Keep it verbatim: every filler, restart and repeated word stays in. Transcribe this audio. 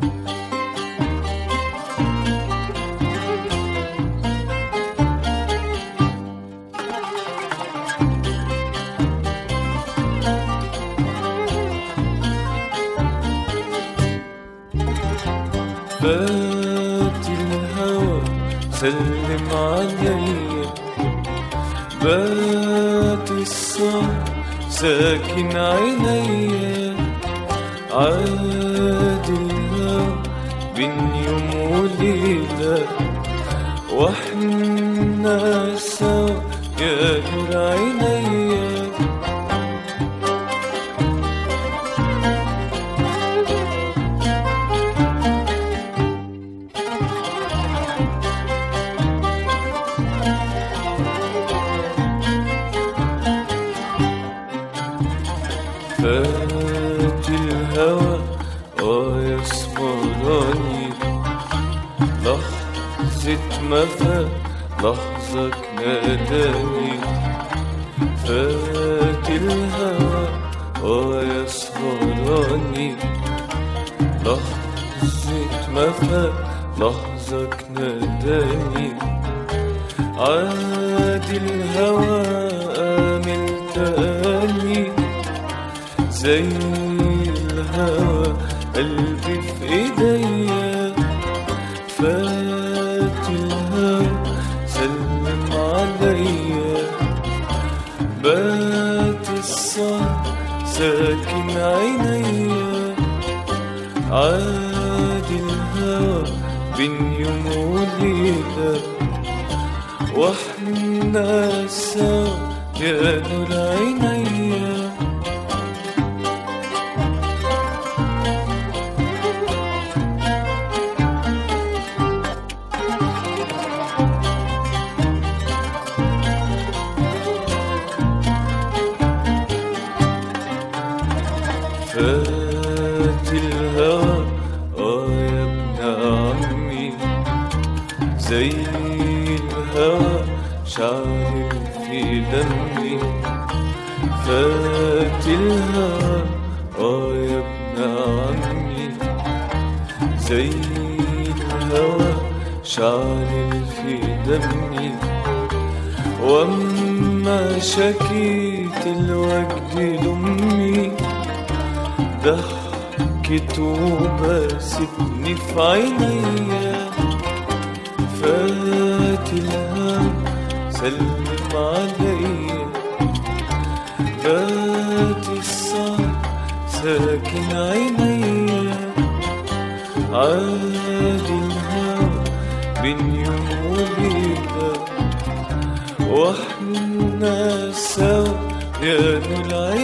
فات الهوى سلم عليا، بات السهر ساكن عينيا، عاد الهوى بين يوم وليلة، واحنا سوا يا نور عينيا. فات الهوى اه يسمراني، لحظة ما فات لحظة ناداني. فات الهوى اه يسمراني، لحظة ما فات لحظة ناداني. عاد الهوى آمل تاني، زي الهوى قلبي في ايديا. فات الهوى سلم عليا، بات السهر ساكن عينيا، عاد الهوى بين يوم وليلة، واحنا سوا يا نور عينيا. فات الهوى اه يا ابن عمي، زي الهوى شعر في دمي. فات الهوى اه يا ابن عمي، زي الهوى شعر في دمي. واما شكيت الوجد لأمي، ضحكت وباستني في عينيا. فات الهوى سلم عليا، بات السهر ساكن عينيا، عاد الهوى بين يوم وليلة، واحنا سوا يا نور